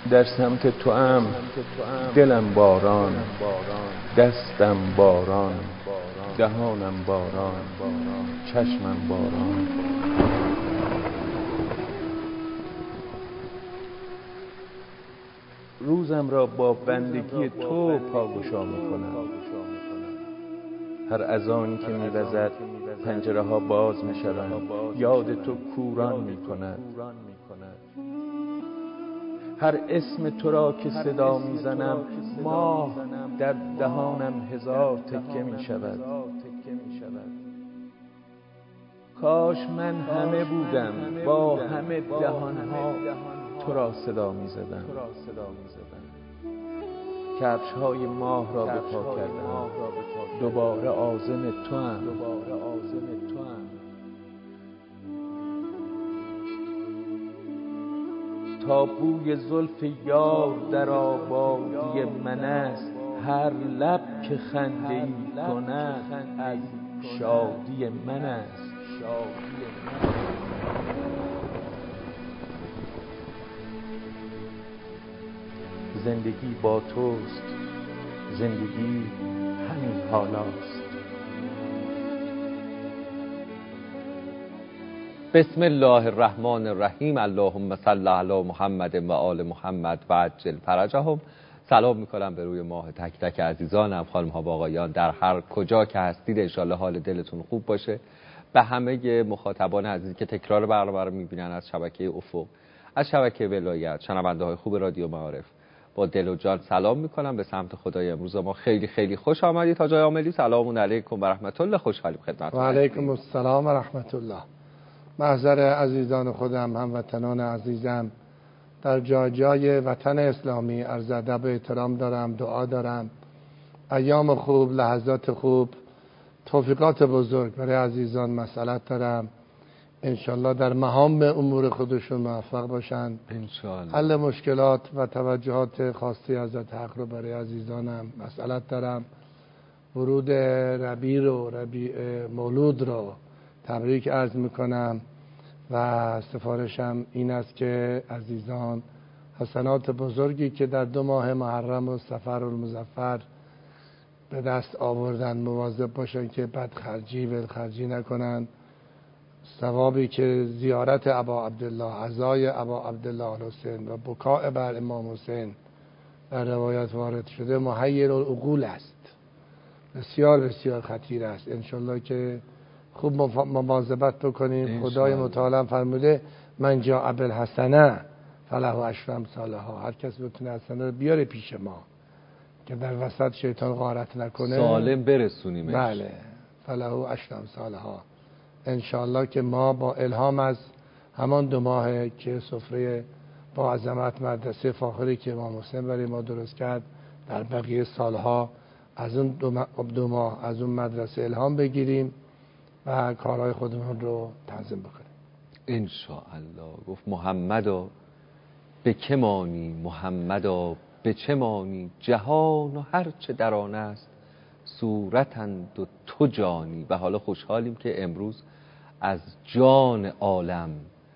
در سمت تو ام دلم باران، دستم باران، دهانم باران، چشمم باران. روزم را با بندگی تو پاگشا میکنم. هر اذانی که میوزد پنجره ها باز میشوند، یاد تو کوران میکند. هر اسم تو را که صدا میزنم، ماه در دهانم هزار تکه میشود. کاش من همه بودم با همه دهانها تو را صدا میزدم. کفش های ماه را به پا کردم، دوباره عازم تو ام. تا بوی زلف یار در آبادی من است، هر لب که خنده ای کند از شادی من است. زندگی با توست، زندگی همین حالاست. بسم الله الرحمن الرحیم. اللهم صل علی محمد و آل محمد و عجل فرجهم. سلام میکنم به روی ماه تک تک عزیزانم، خانم ها و آقایان، در هر کجا که هستید انشالله حال دلتون خوب باشه. به همه مخاطبان عزیزی که تکرار برنامه رو میبینن از شبکه افق، از شبکه ولایت، شنونده های خوب رادیو معارف، با دل و جان سلام میکنم به سمت خدای امروز ما. خیلی خیلی خوش آمدید. حاج عاملی سلام علیکم و رحمت الله. خوشحالیم خدمتتون. و علیکم السلام و رحمت الله. محضر عزیزان خودم، هموطنان عزیزم در جای جای وطن اسلامی عرض ادب و احترام دارم، دعا دارم ایام خوب، لحظات خوب، توفیقات بزرگ برای عزیزان مسئلت دارم. انشالله در مهام امور خودشون موفق باشن انشالله. حل مشکلات و توجهات خاصی حضرت حق رو برای عزیزانم مسئلت دارم. ورود ربیع مولود رو تبریک عرض میکنم و سفارشم این است که عزیزان حسنات بزرگی که در 2 ماه محرم و صفر المظفر به دست آوردن مواظب باشن که بدخرجی ولخرجی نکنن. ثوابی که زیارت ابا عبدالله، عزای ابا عبدالله حسین و بکاء بر امام حسین در روایت وارد شده محیر العقول است، بسیار بسیار خطیر است. انشالله که خوب مواظبت بکنیم. خدای متعال فرموده من جاء بالحسنه فله عشر امثالها. هر کس بتونه حسنه رو بیاره پیش ما که در وسط شیطان غارت نکنه، سالم برسونیمش. بله، فله عشر امثالها. انشالله که ما با الهام از همان 2 ماه که سفره با عظمت مدرسه فاخری که امام حسین برای ما درست کرد، در بقیه سالها از اون 2 ماه از اون مدرسه الهام بگیریم و کارهای خودمون رو تنظیم بکنیم انشاءالله. گفت محمدا به که مانی، محمدا به چه مانی، جهان و هر چه در آن است صورتند و تو جانی. و حالا خوشحالیم که امروز از جان عالم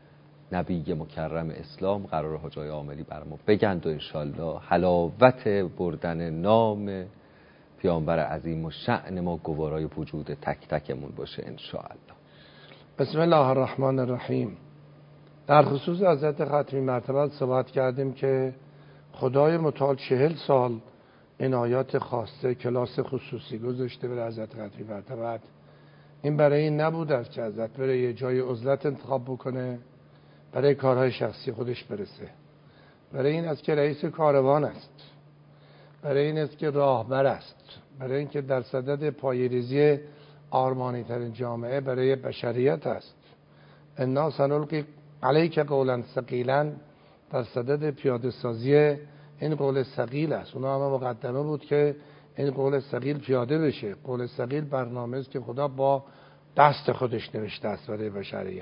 نبی مکرم اسلام قرار حاجای عاملی بر ما بگند و انشاءالله حلاوت بردن نام پیامبر عظیم و شأن ما گوارای وجود تک تکمون باشه انشاءالله. بسم الله الرحمن الرحیم. در خصوص حضرت ختمی مرتبت صحبت کردیم که خدای متعال 40 سال عنایات خاصه، کلاس خصوصی گذاشته برای حضرت ختمی مرتبت. این برای این نبود است که حضرت برای یه جای عزلت انتخاب بکنه برای کارهای شخصی خودش برسه. برای این است که رئیس کاروان است، برای این است که راهبر است، برای این که در صدد پایه‌ریزی آرمانی ترین جامعه برای بشریت است. انا سنلقی علیک قولا ثقیلا در صدد پیاده سازی این قول ثقیل است. اونا همه مقدمه بود که این قول ثقیل پیاده بشه. قول ثقیل برنامه است که خدا با دست خودش نوشته است برای بشریت.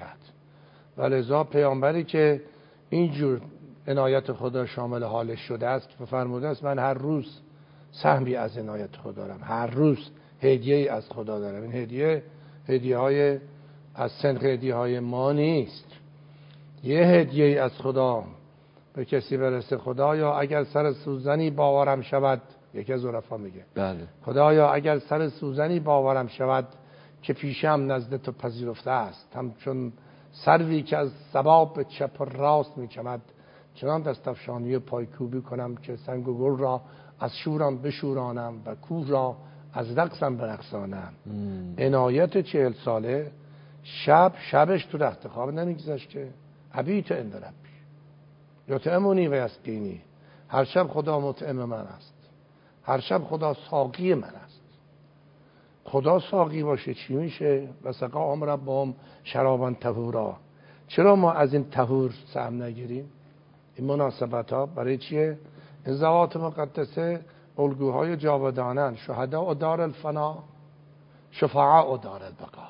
ولذا پیامبری که اینجور عنایت خدا شامل حالش شده است که فرموده است من هر روز سهمی از عنایت خدا دارم، هر روز هدیه‌ای از خدا دارم. این هدیه های از سنخ هدیه های ما نیست. یه هدیه از خدا به کسی برسه خدایا اگر سر سوزنی باورم شود، یکی از عرفا میگه بله خدایا اگر سر سوزنی باورم شود که پیشم نزد تو پذیرفته است، همچون سروی که از ثباب به چپ و راست میچمد، چنان دستفشانی و پایکوبی کنم که سنگ و گل را از شورم بشورانم و کوه را از رقصم برقصانم. عنایت 40 ساله شبش تو رخت خواب نمیگذشت که ابیت عند ربی یطعمنی و یسقینی. هر شب خدا مطعم من است، هر شب خدا ساقی من است. خدا ساقی باشه چی میشه؟ و سقاهم ربهم شرابا طهورا. چرا ما از این طهور سهم نگیریم؟ این مناسبت ها برای چیه؟ این ذوات مقدسه الگوهای جاودانن، شهداء دار الفنا شفعاء دار البقا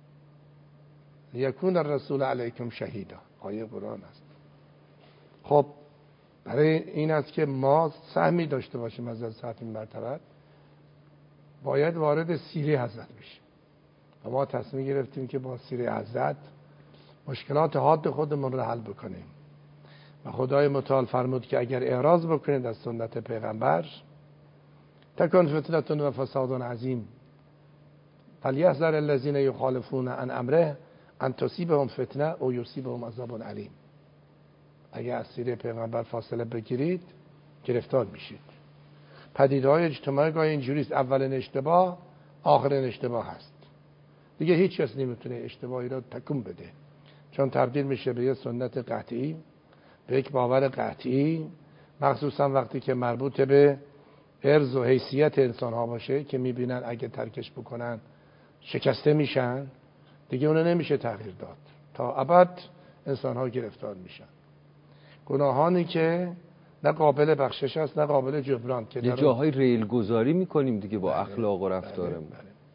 لیکون الرسول علیکم شهیدا. آیه قرآن است. خب برای این است که ما سهمی داشته باشیم از سطح این مرتبه، باید وارد سیره حضرت بشیم و ما تصمیم گرفتیم که با سیره حضرت مشکلات حاد خودمون رو حل بکنیم و خدای متعال فرمود که اگر اعراض بکنید از سنت پیغمبر تکن فتنة و فساد عظیم فلیحذر الذین یخالفون عن امره ان تصیبهم فتنه او یصیبهم عذاب علیم. اگر از سیره پیغمبر فاصله بگیرید گرفتار میشید. پدیده‌های اجتماعی گاهی اینجوریست، اولین اشتباه آخرین اشتباه هست. دیگه هیچ کس نمیتونه اشتباهی رو تکون بده، چون تبدیل میشه به یه سنت قطعی، به یک باور قطعی، مخصوصا وقتی که مربوط به عرض و حیثیت انسان ها باشه که میبینن اگه ترکش بکنن شکسته میشن، دیگه اونو نمیشه تغییر داد. تا ابد انسان ها گرفتار میشن. گناهانی که نه قابل بخشش است نه قابل جبران، که یه جاهای ریل گذاری میکنیم دیگه با اخلاق و رفتارمون.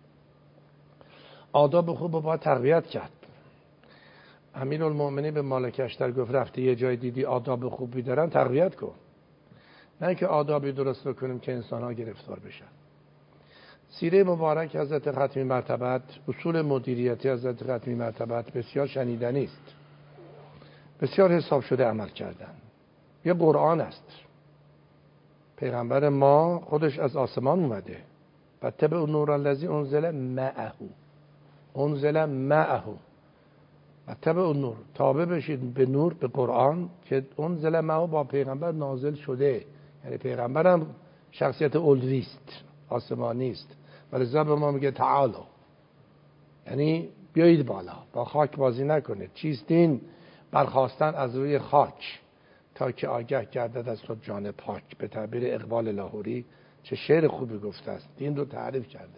آداب خوب رو باید تقویت کرد. امیرالمومنین به مالک اشتر گفت رفتی یه جای دیدی آداب خوبی دارن تقویت کن، نه که آدابی درست بکنیم که انسان ها گرفتار بشن. سیره مبارک حضرت ختمی مرتبت، اصول مدیریتی حضرت ختمی مرتبت بسیار شنیدنی است، بسیار حساب شده عمل کردن. یه قرآن است، پیغمبر ما خودش از آسمان اومده و طبع نور الذی انزل معه و طبع نور، تابع بشید به نور، به قرآن که انزل معه با پیغمبر نازل شده. یعنی پیغمبر هم شخصیت علوی است، آسمانی است، ولی زب ما میگه تعالو، یعنی بیایید بالا، با خاک بازی نکنید. چیست این؟ برخواستن از روی خاک تا که آگه گردد از خود جان پاک. به تعبیر اقبال لاهوری چه شعر خوبی گفته است، دین رو تعریف کرده.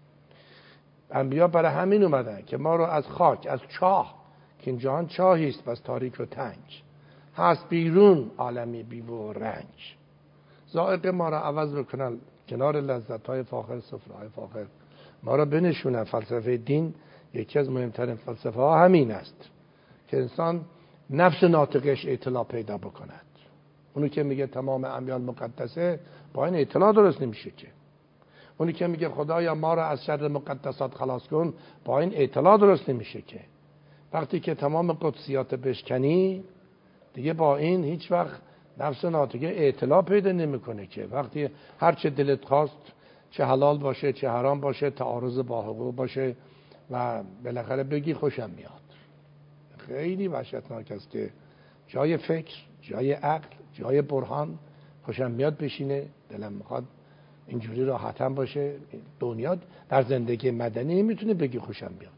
انبیا برای همین اومدن که ما رو از خاک، از چاه، که این جهان چاهی است بس تاریک و تنگ، هست بیرون عالمی بی‌بو و رنج. ذائق ما را عوض بکنن، کنار لذت‌های فاخر، سفره‌های فاخر ما را بنشونن. فلسفه دین یکی از مهمترین فلسفه ها همین است که انسان نفس ناطقش اطلاع پیدا بکند. اونی که میگه تمام امیال مقدسه، با این اطلاع درست نمیشه که. اونی که میگه خدایا ما را از شر مقدسات خلاص کن، با این اطلاع درست نمیشه که. وقتی که تمام قدسیات بشکنی دیگه با این هیچ وقت نفس ناطقه اطلاع پیدا نمیکنه که. وقتی هر چه دلت خواست، چه حلال باشه چه حرام باشه، تعارض با حقوق باشه و بالاخره بگی خوشم میاد. خیلی وحشتناک است که جای فکر، جای عقل، جای برهان خوشم میاد بشینه، دلم میخواد اینجوری راحتم باشه. دنیا در زندگی مدنی نمیتونه بگی خوشم میاد.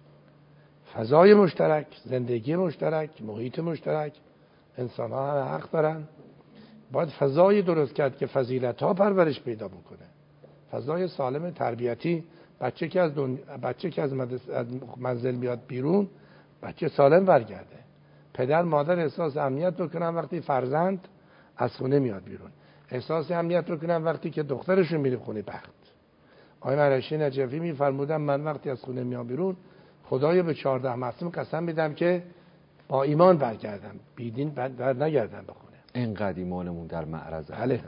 فضای مشترک، زندگی مشترک، محیط مشترک، انسان ها هم حق دارن. باید فضای درست کرد که فضیلت ها پرورش پیدا بکنه. فضای سالم تربیتی. بچه که از منزل میاد بیرون، بچه سالم برگرده. پدر مادر احساس امنیت بکنن وقتی فرزند از خونه میاد بیرون. احساس امنیت بکنن وقتی که دخترشون میره خونه بخت. آقای مرشی نجفی میفرمودن من وقتی از خونه میام بیرون، خدایا به 14 معصوم قسم میدم که با ایمان برگردم، بیدین بر نگردم به خونه. اینقدر ایمانمون در معرض. بله.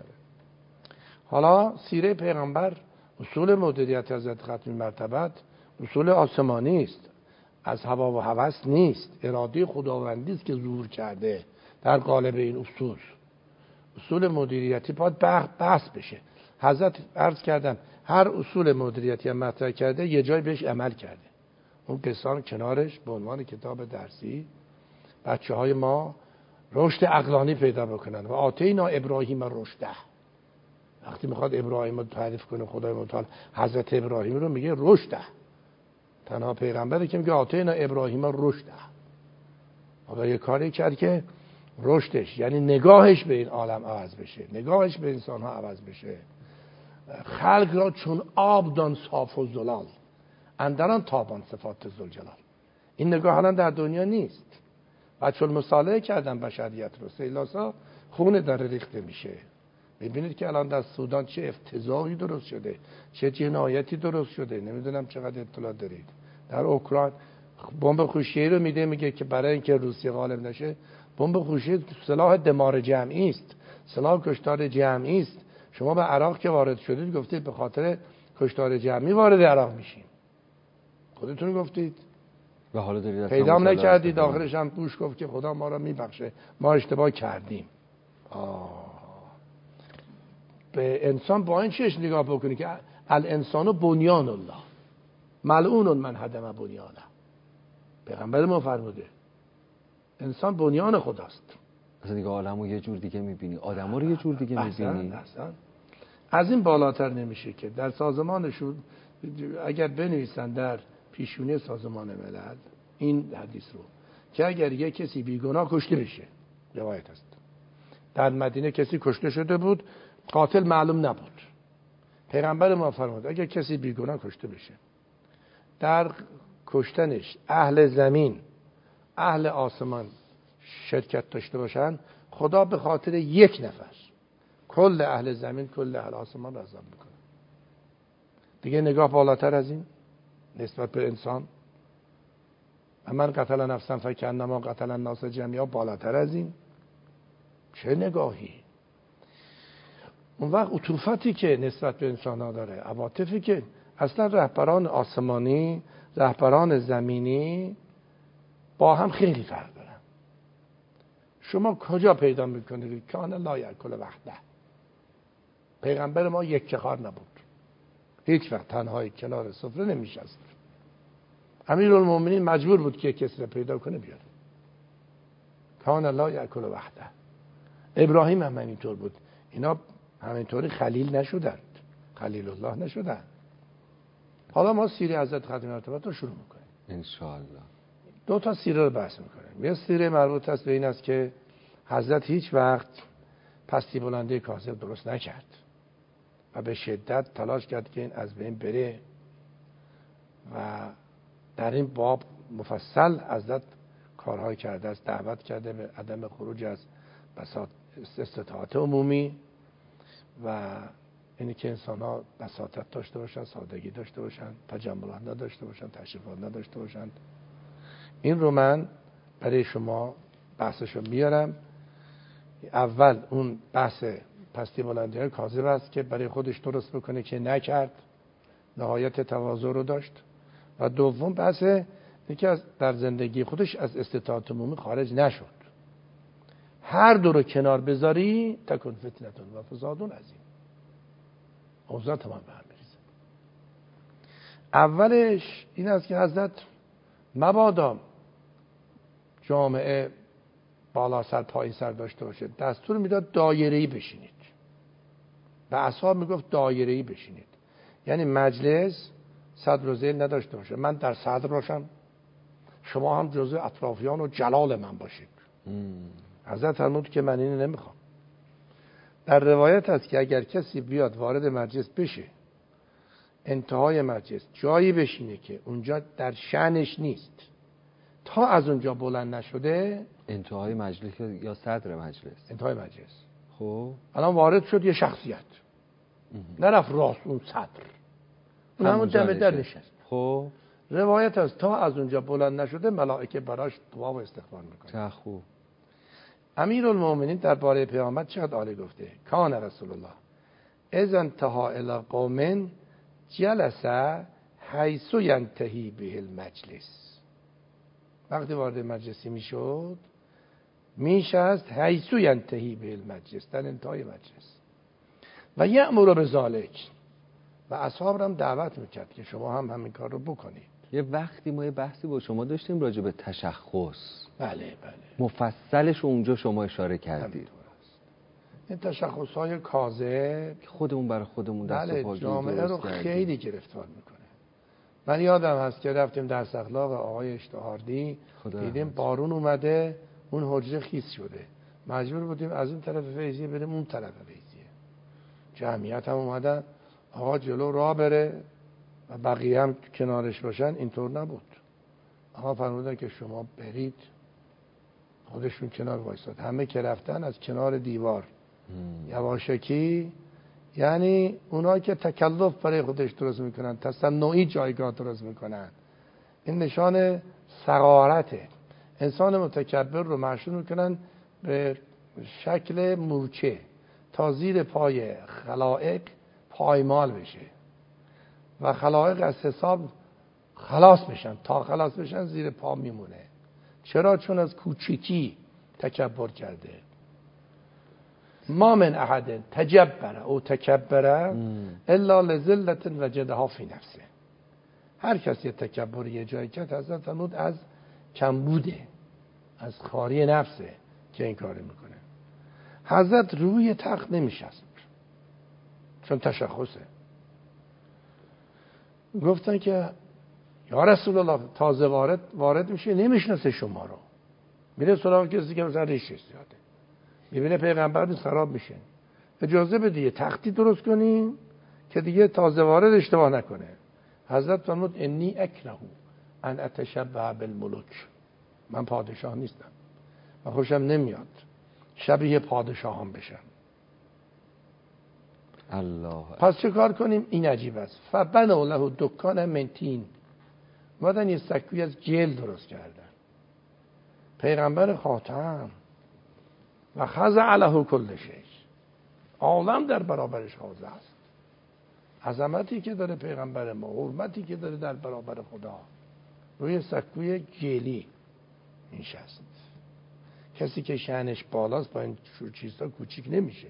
حالا سیره پیغمبر، اصول مدیریت حضرت ختمی مرتبت اصول آسمانی است، از هوا و هوس نیست. اراده خداوندی است که ظهور کرده در قالب این اصول مدیریتی باید بحث بشه. حضرت عرض کردم هر اصول مدیریتی هم مطرح کرده یه جای بهش عمل کرده. اون قصان کنارش به عنوان کتاب درسی بچه های ما رشد عقلانی پیدا بکنن. و آتینا ابراهیم رشده. وقتی میخواد ابراهیم رو تعریف کنه خدای متعال حضرت ابراهیم رو میگه رشده. تنها پیغمبری که میگه آتینا ابراهیم رشده. خدا یه کاری کرد که رشدش یعنی نگاهش به این عالم عوض بشه، نگاهش به انسان ها عوض بشه. خلق را چون آب دان صاف و زلال اندران تابان صفات ذوالجلال. این نگاه الان در دنیا نیست. بچه المصالحه کردن بشریت رو. سیلاسا خون داره ریخته میشه. ببینید که الان در سودان چه افتضاحی درست شده، چه جنایتی درست شده. نمیدونم چقدر اطلاع دارید. در اوکراین بمب خوشی‌ای رو میگه که برای اینکه روسیه غالب نشه بمب خوشی سلاح دمار جمعی است، سلاح کشتار جمعی است. شما به عراق که وارد شدید گفتید به خاطر کشتار جمعی وارد عراق میشیم. خودتون گفتید. و حالا دارید پیدام نکردید. آخرش هم بوش گفت که خدا ما را میبخشه، ما اشتباه کردیم. به انسان با این چشم نگاه بکنید که الانسان بنیان الله ملعون من هدم بنیانه. پیغمبر ما فرموده انسان بنیان خداست. اصلا دیگه عالمو یه جور دیگه میبینی، آدمو رو یه جور دیگه میبینی. اصلا از این بالاتر نمیشه که در سازمانشون اگر بنویسن در پیشونی سازمان ملل این حدیث رو که اگر یک کسی بیگناه کشته بشه، روایت است در مدینه کسی کشته شده بود، قاتل معلوم نبود. پیغمبر ما فرمود اگر کسی بیگناه کشته بشه، در کشتنش اهل زمین اهل آسمان شرکت داشته باشن، خدا به خاطر یک نفر کل اهل زمین کل اهل آسمان را عذاب میکنه. دیگه نگاه بالاتر از این نسبت به انسان. من قتل نفسا فکأنما قتل الناس جمیعا بالاتر از این چه نگاهی؟ اون وقت عطوفتی که نسبت به انسان ها داره، عواطفی که اصلا رهبران آسمانی رهبران زمینی با هم خیلی فرق دارن. شما کجا پیدا میکنید کان لا یأکل وحده؟ پیغمبر ما یک کخار نبود، هیچ وقت تنهای کنار سفره نمیشست. امیرالمومنین مجبور بود که کسی رو پیدا کنه بیاره. کان لا یأکل وحده. ابراهیم هم همینطور بود. اینا همینطوری خلیل نشدند، خلیل الله نشدند. حالا ما سیره حضرت ختم مرتبت رو شروع میکنیم انشاءالله. 2 سیره رو بحث میکنیم. یه سیره مربوط است به این است که حضرت هیچ وقت پستی بلنده کاذب درست نکرد و به شدت تلاش کرد که این از بین بره و در این باب مفصل حضرت کارهای کرده است. دعوت کرده به عدم خروج از استطاعت عمومی و اینی که انسان ها بساطت داشته باشن، سادگی داشته باشن، تجملات نداشته باشن، تشریفات نداشته باشن. این رو من برای شما بحثشو میارم. اول اون بحث پستی بلندی های کاذب است که برای خودش درست بکنه که نکرد، نهایت تواضع رو داشت. و دوم بحث اینکه از در زندگی خودش از استطاعت عمومی خارج نشد. هر دو رو کنار بذاری تکن فتنتون و فسادون عظیم. اوضاع تمام به هم میریزه. اولش این است که حضرت مبادا جامعه بالا سر پایین سر داشته باشه، دستور میداد دایره‌ای بشینید. به اصحاب میگفت دایره‌ای بشینید، یعنی مجلس صدر و ذیل نداشته باشه. من در صدر باشم، شما هم جزء اطرافیان و جلال من باشید. حضرت فرمود که من اینو نمیخوام. در روایت هست که اگر کسی بیاد وارد مجلس بشه، انتهای مجلس جایی بشینه که اونجا در شأنش نیست، تا از اونجا بلند نشده. انتهای مجلس یا صدر مجلس؟ انتهای مجلس. خب الان وارد شد یه شخصیت، نرفت راست اون صدر، اون همون دم در نشست. خب روایت هست تا از اونجا بلند نشده ملائکه براش دعا و استغفار میکنه. چه خوب. امیرالمومنین درباره پیامبر چقدر عالی گفته. کان رسول الله اذا انتهى الى قوم جلس حیث ینتهی به المجلس. وقتی وارد مجلسی میشد میشست حیث ینتهی به المجلس، در انتهای مجلس، و یأمر بذالک، و اصحاب هم دعوت میکرد که شما هم همین کار رو بکنید. یه وقتی ما یه بحثی با شما داشتیم راجع به تشخص. بله. مفصلش اونجا شما اشاره کردید. این تشخص‌های کاذب خودمون برای خودمون دست و پا جامعه رو خیلی گرفتار میکنه. من یادم هست که رفتیم درس اخلاق آقای اشتهاردی، دیدیم بارون اومده، اون حجره خیس شده، مجبور بودیم از این طرف فیضیه بریم اون طرف فیضیه. جمعیت هم اومدن، آقا جلو راه بره و بقیه هم کنارش باشن. اینطور نبود. آقا فرمودن که شما برید، خودشون کنار وایساد، همه که رفتن از کنار دیوار یواشکی. یعنی اونایی که تکلف برای خودش درست میکنن، تصنعی جایگاه درست میکنن، این نشان صغارته. انسان متکبر رو محشور میکنن به شکل مورچه تا زیر پای خلائق پایمال بشه و خلائق از حساب خلاص بشن. تا خلاص بشن زیر پا میمونه. چرا؟ چون از کوچیکی تکبر کرده. ما من احد تجبر او تکبر الا لذلت وجدها فی نفسه. هر کسی تکبر یه جایی کرد، حضرت فرمود از کمبوده، از خاری نفسه که این کار میکنه. حضرت روی تخت نمیشست چون تشخصه. گفتن که یا رسول الله تازه وارد میشه، نمیشناسه شما رو، میره سراغ کسی که مثلا ریشش زیاده، میبینه پیغمبر نیست، خراب میشه. اجازه بده یه تختی درست کنیم که دیگه تازه وارد اشتباه نکنه. حضرت فرمود انی اکره ان اتشبه بالملوک. من پادشاه نیستم و خوشم نمیاد شبیه پادشاهان بشن. الله. پس چه کار کنیم؟ این عجیب است. فبنوا له دکان من طین. اومدن یه سکوی از گل درست کردن. پیغمبر خاتم و خضع له کل شیء، عالم در برابرش خاضع است. عظمتی که داره پیغمبر ما، حرمتی که داره در برابر خدا، روی سکوی گلی نشست. کسی که شأنش بالاست با این چیزها کوچیک نمیشه.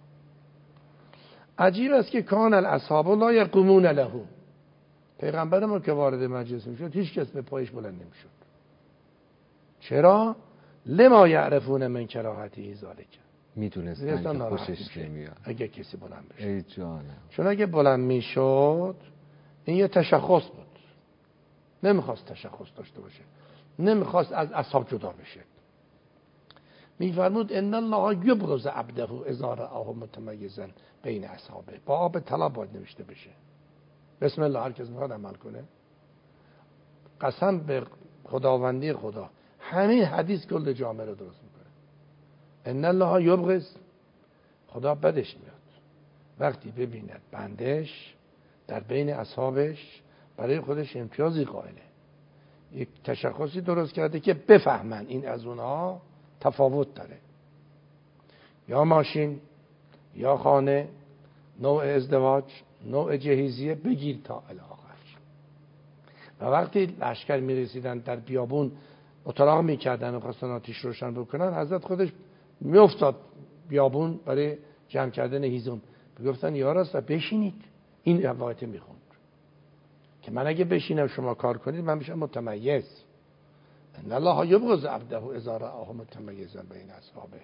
عجیب است که کان الاصحاب لا یقومون له. پیغمبر ما که وارد مجلس میشد هیچ کس به پایش بلند نمیشد. چرا؟ لما یعرفون من کراهتی ذالک. میدونستن که خوشش نمیاد اگه کسی بلند بشه. ای جانم. چون اگه بلند میشد این یه تشخص بود، نمیخواست تشخص داشته باشه، نمیخواست از اصحاب جدا بشه. میفرمود ان الله یبغض عبده اذا رآه متمیزا بین اصحابه. با آب طلا باید نوشته بشه. بسم الله، هر کس میخواد عمل کنه. قسم به خداوندی خدا، همین حدیث کل جامعه رو درست میکنه. ان الله یبغض، خدا بدش میاد وقتی ببیند بندش در بین اصحابش برای خودش امتیازی قائله، یک تشخصی درست کرده که بفهمن این از اونها تفاوت داره، یا ماشین یا خانه، نوع ازدواج، نوع جهیزیه، بگیر تا الاخر. و وقتی لشکر میرسیدن در بیابون اتراق میکردن و خواستن آتیش روشن بکنن، حضرت خودش میافتاد بیابون برای جمع کردن هیزم. گفتن یا رسول بشینید، این روایت میخوند که من اگه بشینم شما کار کنید من میشم متمیز. ان الله یبغض عبده اذا رآه متمیزا بین اصحابه.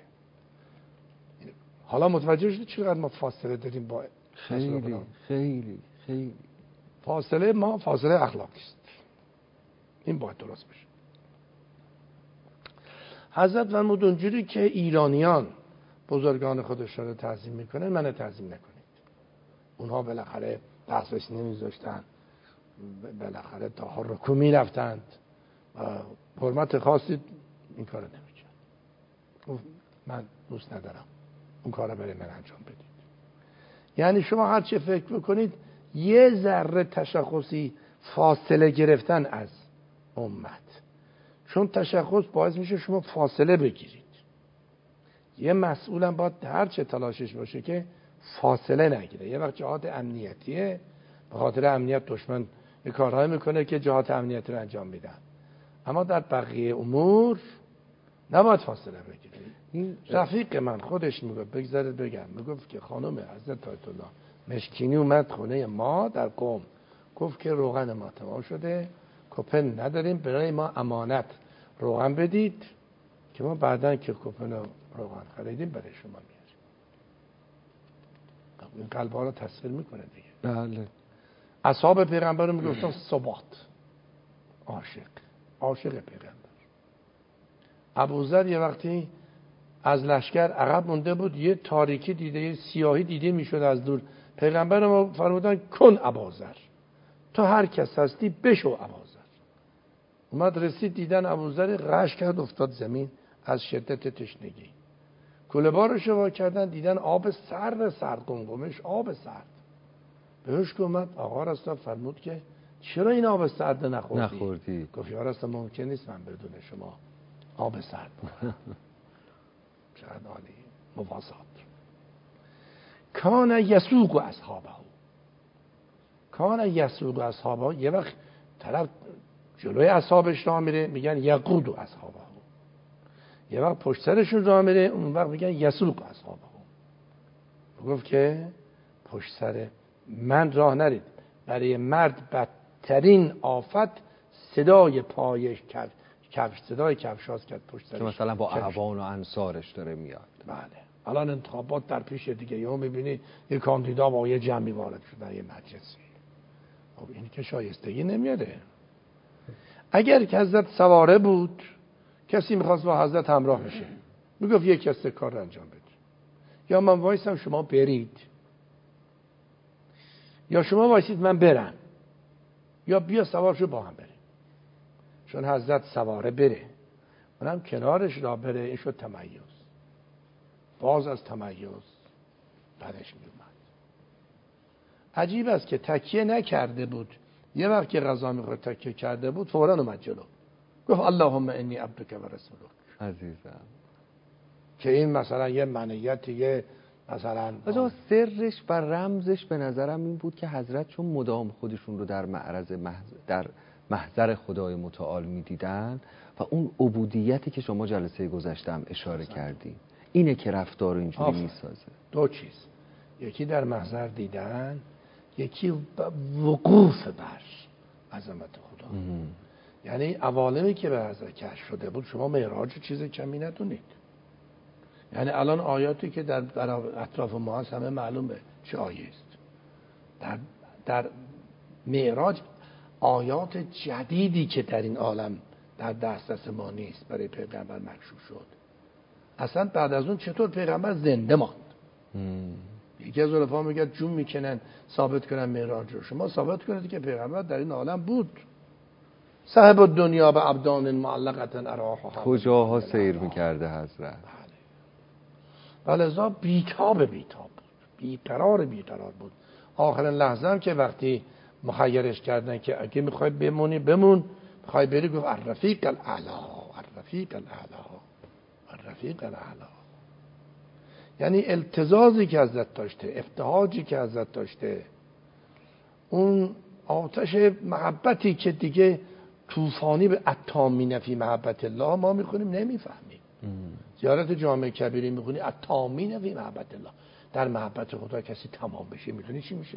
حالا متوجه شدید چقدر ما فاصله داریم با خیلی خیلی خیلی فاصله ما فاصله اخلاقی است. این باید درست بشه. حضرت فرمود اونجوری که ایرانیان بزرگان خودشون رو تعظیم میکنن، من تعظیم نکنید. اونها بالاخره دسترس نمیذاشتن، بالاخره تا رکوع میرفتند و حرمت خاصی این کارو نمیکرد. گفت من دوست ندارم اون کارو برای من انجام بدید. یعنی شما هر چه فکر بکنید یه ذره تشخصی فاصله گرفتن از امت، چون تشخص باعث میشه شما فاصله بگیرید. یه مسئولم باید هر چه تلاشش باشه که فاصله نگیره. یه وقت جهات امنیتیه، به خاطر امنیت دشمن یه کارهای میکنه که جهات امنیتی رو انجام میدن، اما در بقیه امور نباید فاصله بگیرید. این رفیق من خودش میگفت، بگذارید بگم، میگفت که خانم حضرت آیت الله مشکینی اومد خونه ما در قم، گفت که روغن ما تمام شده، کوپن نداریم، برای ما امانت روغن بدید که ما بعداً که کوپن روغن خریدیم برای شما میاریم. این قلب‌ها رو تصویر میکنه دیگه. بله. اصحاب پیغمبر رو میگفتن ثبات، عاشق پیغمبر. ابوذر یه وقتی از لشکر عقب مونده بود، یه تاریکی دیده، یه سیاهی دیده میشد از دور. پیغمبر ما فرمودن کن ابوذر، تو هر کس هستی بشو ابوذر. اومد رسید دیدن ابوذر غش کرد افتاد زمین از شدت تشنگی. کوله بارش رو وا کردن دیدن آب سرد قمقمش آب سرد. بهش اومد آقا رسول فرمود که چرا این آب سرد نخوردی؟ گفت یا رسول ممکن نیست من بدون شما آب سرد بخورم. چقدر عالی مواسات. کان یسوق اصحابه یه وقت طرف جلوی اصحابش راه میره میگن یقود اصحابه، یه وقت پشت سرشون راه میره اون وقت میگن یسوق اصحابه. گفت که پشت سر من راه نرید، برای مرد بدترین آفت صدای پایش کفش، صدای کفشاست کرد پشت سرش، که مثلا با اعوان و انصارش داره میاد. بله. الان انتخابات در پیش دیگه، یهو میبینی یه کاندیدا با یه جمعی وارد شدن یه مجلسی. خب این که شایستگی نمیاره. اگر که حضرت سواره بود، کسی میخواست با حضرت همراه بشه، میگفت یک کس کار رو انجام بده، یا من وایسم شما برید، یا شما وایسید من برم، یا بیا سوار شو با هم بریم. چون حضرت سواره بره اونم کنارش را بره، این شد تمیز. باز از تمیز بعدش میومد. عجیب است که تکیه نکرده بود، یه وقت که غذا میخورد تکیه کرده بود فوراً اومد جلو، گفت اللهم انی عبدک و رسولک. عزیزم که این مثلا یه منیت، یه مثلا سرش و رمزش به نظرم این بود که حضرت چون مدام خودشون رو در در محضر خدای متعال میدیدن و اون عبودیتی که شما جلسه گذشتم اشاره کردی، اینه که رفتار اینجوری میسازه. دو چیز، یکی در محضر دیدن، یکی وقوف بر عظمت خدا. یعنی عوالمی که به حضرت کشف شده بود شما معراج چیز کمی ندونید. یعنی الان آیاتی که در اطراف ما هست همه معلومه چه آیه است. در معراج آیات جدیدی که در این عالم در دسترس ما نیست برای پیغمبر مکشوف شد. اصلا بعد از اون چطور پیغمبر زنده ماند؟ یکی از علما میگه جون میکنن ثابت کنن معراج رو. شما ثابت کنید که پیغمبر در این عالم بود. صاحب الدنیا به ابدان معلقه اراها، کجاها سیر میکرده حضرت. ولذا بیتاب بود، بیقرار بود. آخرین لحظه هم که وقتی مخیرش کردن که اگه میخوای بمونی بمون، میخوای بری، گفت الرفیق الاعلی. یعنی التزازی که حضرت داشته، افتحاجی که حضرت داشته، اون آتش محبتی که دیگه طوفانی به اتامین فی محبت الله ما میخونیم نمیفهمیم. زیارت جامع کبیره میخونی اتامین فی محبت الله، در محبت خدا کسی تمام بشه میدونی چی میشه؟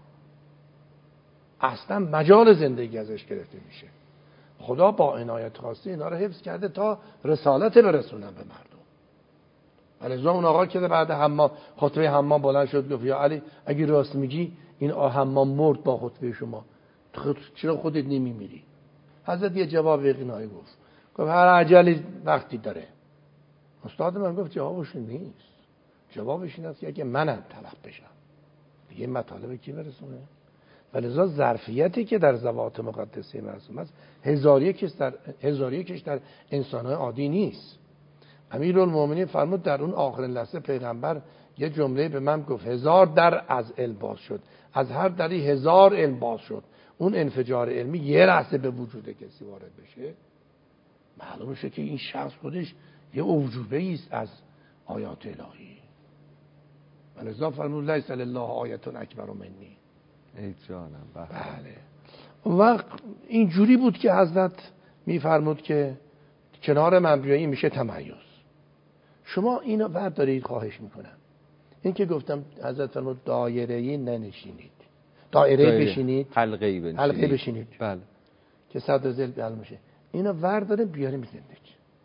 اصلا مجال زندگی ازش گرفته میشه. خدا با عنایت خاصی اینا رو حفظ کرده تا رسالت برسونن به مردم. ولذا اون آقا که بعد حمام خطبه حمام بلند شد گفت یا علی اگه راست میگی این حمام مرد با خطبه شما، چرا خودت نمیمیری؟ حضرت یه جواب یقینایی گفت هر عجلی وقتی داره. استاد من گفت جوابش نیست، جوابش این است که اگه منم طلب بشم دیگه مطالب کی برسونه؟ ولذا ظرفیتی که در ذوات مقدسه معصوم است هزار یکش در انسان‌های عادی نیست. امیرالمومنین فرمود در اون آخرین لحظه پیغمبر یه جمله به من گفت 1000 در از علم باز شد، از هر دری 1000 علم باز شد. اون انفجار علمی یه لحظه به وجود کسی وارد بشه معلوم میشه که این شخص خودش یه اوجوبه است از آیات الهی. ولذا فرمود لیس لله آیت اکبر منی. ای جانم. بله. اون وقت اینجوری بود که حضرت میفرمود که کنار من بیایی میشه تمایز. شما اینو بردارید، خواهش میکنم. این که گفتم حضرت فرمود دایره‌ای ننشینید، دایره بشینید، حلقه بشینید، بله، که صدر ذل بیان میشه. اینو برداریم بیاریم زندگی،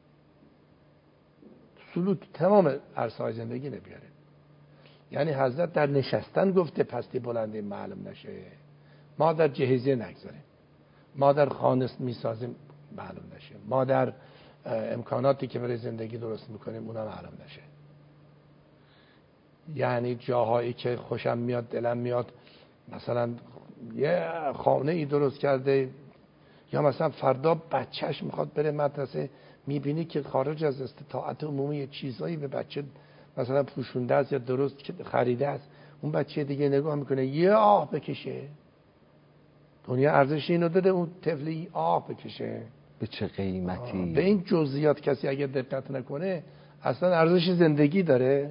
سلوک تمام عرصه‌های زندگی نبیاریم. یعنی حضرت در نشستن گفته پستی بلندی معلوم نشه، ما در جهیزیه نگذاریم، ما در خانه میسازیم معلوم نشه، ما در امکاناتی که برای زندگی درست میکنیم اونا معلوم نشه. یعنی جاهایی که خوشم میاد دلم میاد، مثلا یه خانه ای درست کرده، یا مثلا فردا بچهش میخواد بره مدرسه، میبینی که خارج از استطاعت عمومی چیزایی به بچه مثلا پوشونده است یا درست خریده است، اون بچه دیگه نگاه میکنه یه آه بکشه. دنیا ارزش اینو داده اون طفلی آه بکشه. به چه قیمتی؟ به این جزئیات کسی اگه دقت نکنه اصلا ارزش زندگی داره؟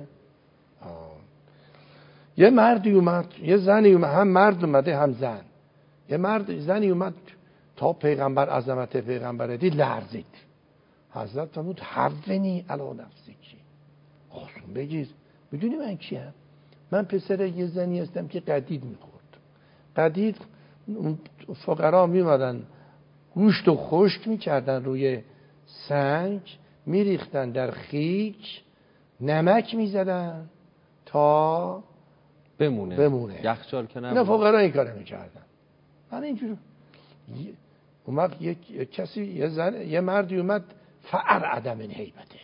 یه مردی اومد، یه زنی اومد، هم مرد اومده هم زن. یه مرد زنی اومد تا پیغمبر عظمت پیغمبر دید لرزید. حضرت فرمود حونی علی نفسکی، آسون بگیر. میدونی من کیم؟ من پسر یه زنی هستم که قدید میخورد. قدید فقرا میمدن گوشت و خشک میکردن روی سنگ، میریختن در خیک، نمک میزدن تا بمونه. یخچال که نه فقرا این کارو میکردن. من اینجور اومد یک کسی یه مردی اومد فأرعد من هیبته،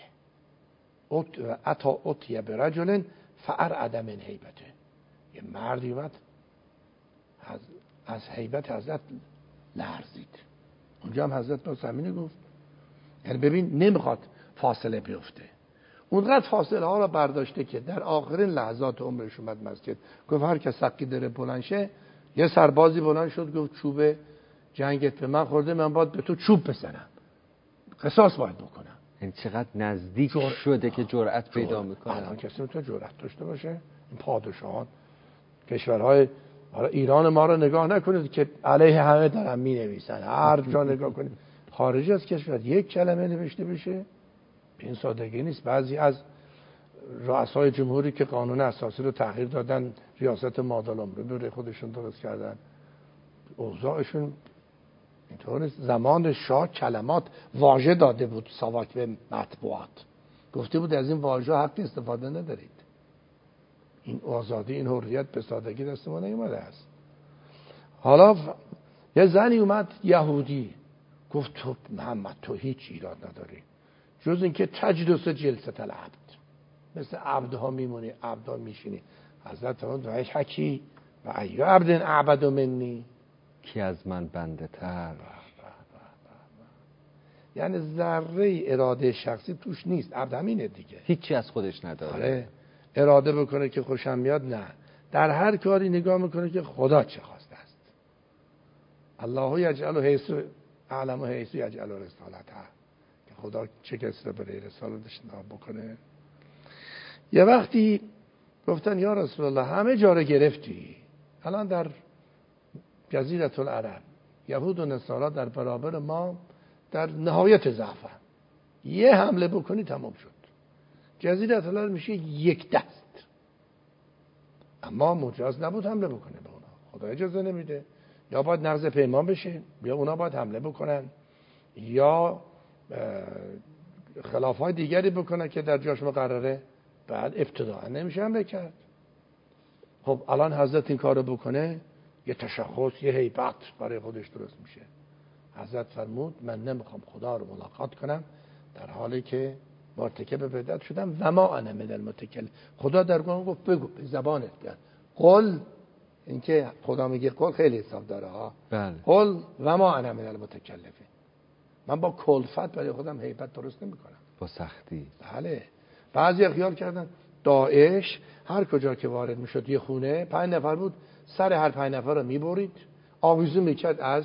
اتیه برجل فأرعد من هیبته. یه مردی اومد از هیبت حضرت لرزید. اونجا هم حضرت با زمینه گفت، یعنی ببین نمیخواد فاصله بیفته، اونقدر فاصله ها را برداشته که در آخرین لحظات عمرش اومد مسجد، گفت هر کس سقی داره بلند شه. یه سربازی بلند شد گفت چوب جنگت به من خورده، من باید به تو چوب بزنم، قصاص باید بکنم. این چقدر نزدیک شده که جرأت پیدا میکنه. الان کسی میتونه جرأت داشته باشه؟ این پادشاهان کشورهای ایران ما رو نگاه نکنید که علیه همه دارن می نویسن، هر جا نگاه کنید خارج از کشور یک کلمه نوشته بشه این سادگی نیست. بعضی از رؤسای جمهوری که قانون اساسی رو تغییر دادن، ریاست مادالم رو برای خودشون درست کردن، اوضاعشون اینطور نیست. زمان شاه کلمات واژه داده بود ساواک به مطبوعات، گفته بود از این واژه حق استفاده ندارید. این آزادی، این حریت به سادگی دست ما نیومده است. حالا یه زنی اومد یهودی گفت تو محمد تو هیچ ایراد نداری جز اینکه تجلس جلسه العبد، مثل عبدها میمونی، عبدها میشینی. حضرت فرمود وایش حکی و ایو عبد اعبد منی، کی از من بنده تر. یعنی ذره اراده شخصی توش نیست. عبد همینه دیگه، هیچی از خودش نداره. آره. اراده بکنه که خوشم میاد، نه، در هر کاری نگاه میکنه که خدا چه خواسته است. الله یجعل حیث اعلم حیث یجعل رسالته، که خدا چه کسی رو برای رسالتش انتخاب بکنه. یه وقتی گفتن یا رسول الله همه جا رو گرفتی، الان در جزیره العرب یهود و نصارا در برابر ما در نهایت ضعف، یه حمله بکنی تمام شد. جزیره العرب میشه یک دست، اما مجاز نبود حمله بکنه به اونا، خدا اجازه نمیده. یا باید نقض پیمان بشه یا اونا باید حمله بکنن یا خلافات دیگری بکنن که در جاش مقرره، بعد ابتداء نمیشه حمله کرد. خب الان حضرت این کارو بکنه یه تشخص، یه هیبت برای خودش درست میشه. حضرت فرمود من نمیخوام خدا رو ملاقات کنم در حالی که مرتکب بدعت شدم و ما انا من المتکل. خدا در قرآن گفت بگو به زبانت بیاد قل، اینکه خدا میگه قل خیلی حساب داره ها. بله. قل و ما انا من المتکلفین، من با کلفت برای خودم هیبت درست نمیکنم، با سختی. بله. بعضی خیال کردن داعش هر کجا که وارد میشد یه خونه 5 نفر بود، سر هر 5 نفر رو میبرید آویزون میکرد از